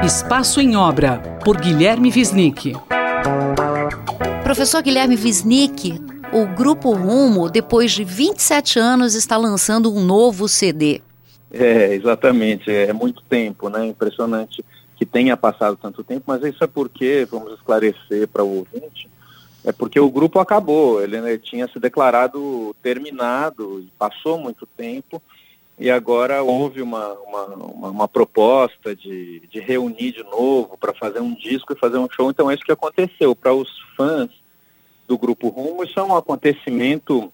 Espaço em Obra, por Guilherme Wisnik. Professor Guilherme Wisnik, o Grupo Rumo, depois de 27 anos, está lançando um novo CD. Exatamente. É muito tempo, né? Impressionante que tenha passado tanto tempo, mas isso é porque, vamos esclarecer para o ouvinte, é porque o grupo acabou, ele tinha se declarado terminado, passou muito tempo, e agora houve uma proposta de reunir de novo para fazer um disco e fazer um show. Então é isso que aconteceu. Para os fãs do Grupo Rumo, isso é um acontecimento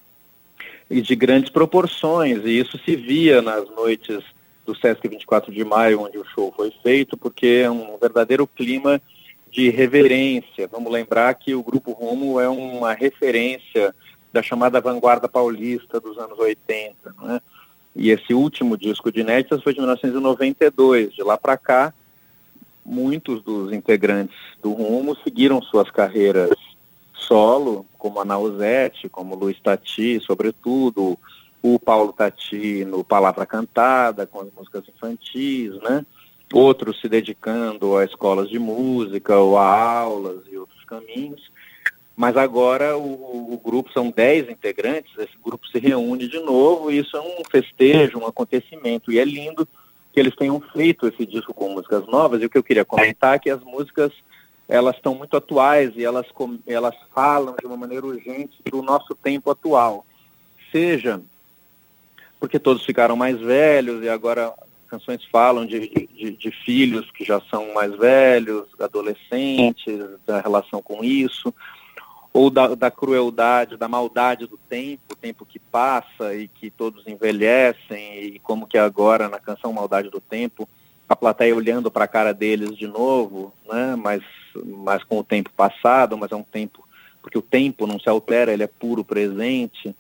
de grandes proporções, e isso se via nas noites do Sesc 24 de Maio, onde o show foi feito, porque é um verdadeiro clima de reverência. Vamos lembrar que o Grupo Rumo é uma referência da chamada vanguarda paulista dos anos 80, né? E esse último disco de inéditas foi de 1992. De lá para cá, muitos dos integrantes do Rumo seguiram suas carreiras solo, como a Nausete, como o Luiz Tati, sobretudo, o Paulo Tati no Palavra Cantada, com as músicas infantis, né? Outros se dedicando a escolas de música, ou a aulas e outros caminhos. Mas agora o grupo, são 10 integrantes, esse grupo se reúne de novo, e isso é um festejo, um acontecimento, e é lindo que eles tenham feito esse disco com músicas novas. E o que eu queria comentar é que as músicas, elas estão muito atuais, e elas falam de uma maneira urgente do nosso tempo atual. Seja porque todos ficaram mais velhos, e agora canções falam de filhos que já são mais velhos, adolescentes, da relação com isso, ou da crueldade, da maldade do tempo, o tempo que passa e que todos envelhecem, e como que agora na canção Maldade do Tempo, a plateia olhando para a cara deles de novo, né? Mas com o tempo passado, mas é um tempo, porque o tempo não se altera, ele é puro presente,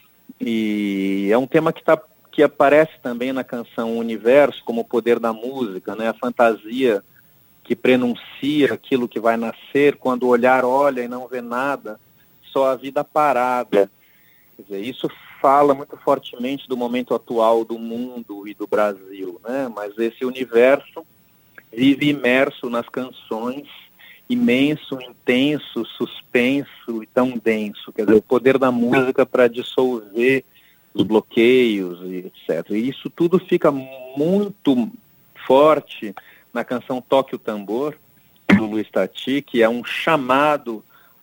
e é um tema que aparece também na canção Universo, como o poder da música, né? A fantasia que prenuncia aquilo que vai nascer, quando o olhar olha e não vê nada, só a vida parada. Quer dizer, isso fala muito fortemente do momento atual do mundo e do Brasil, né? Mas esse universo vive imerso nas canções, imenso, intenso, suspenso e tão denso. Quer dizer, o poder da música para dissolver os bloqueios e etc. E isso tudo fica muito forte na canção Toque o Tambor, do Luiz Tati, que é um chamado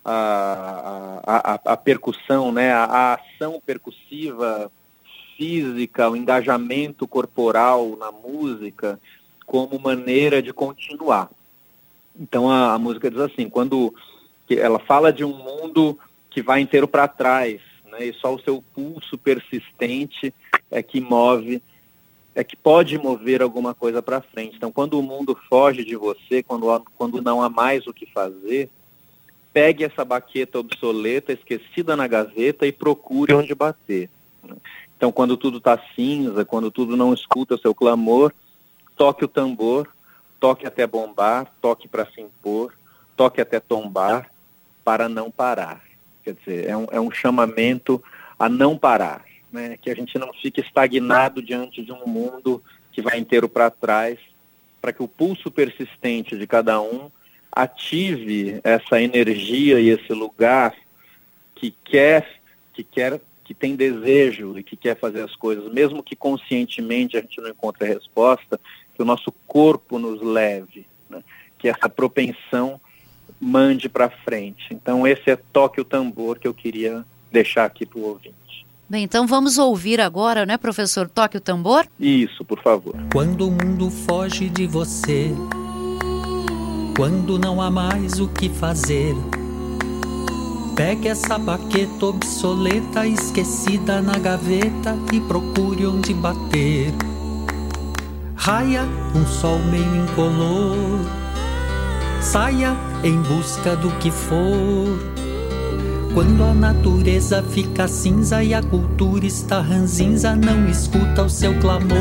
à percussão, né? A ação percussiva, física, o engajamento corporal na música como maneira de continuar. Então a música diz assim, ela fala de um mundo que vai inteiro para trás, né? E só o seu pulso persistente é que pode mover alguma coisa para frente. Então, quando o mundo foge de você, quando não há mais o que fazer, pegue essa baqueta obsoleta, esquecida na gaveta, e procure onde bater. Então, quando tudo está cinza, quando tudo não escuta o seu clamor, toque o tambor, toque até bombar, toque para se impor, toque até tombar, para não parar. Quer dizer, é um chamamento a não parar, né? Que a gente não fique estagnado diante de um mundo que vai inteiro para trás, para que o pulso persistente de cada um ative essa energia e esse lugar que tem desejo e que quer fazer as coisas, mesmo que conscientemente a gente não encontre a resposta, que o nosso corpo nos leve, né? Que essa propensão mande para frente. Então esse é Toque o Tambor que eu queria deixar aqui para o ouvinte. Bem, então vamos ouvir agora, né, professor? Toque o Tambor? Isso, por favor. Quando o mundo foge de você, quando não há mais o que fazer, pegue essa baqueta obsoleta, esquecida na gaveta, e procure onde bater. Raia um sol meio incolor, saia em busca do que for. Quando a natureza fica cinza e a cultura está ranzinza, não escuta o seu clamor.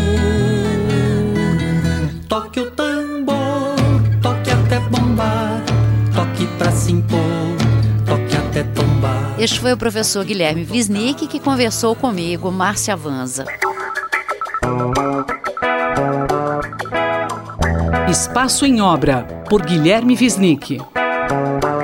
Toque o tambor, toque até bombar, toque pra se impor, toque até tombar. Este foi o professor Guilherme Wisnik, que conversou comigo, Márcia Vanza. Espaço em Obra, por Guilherme Wisnik.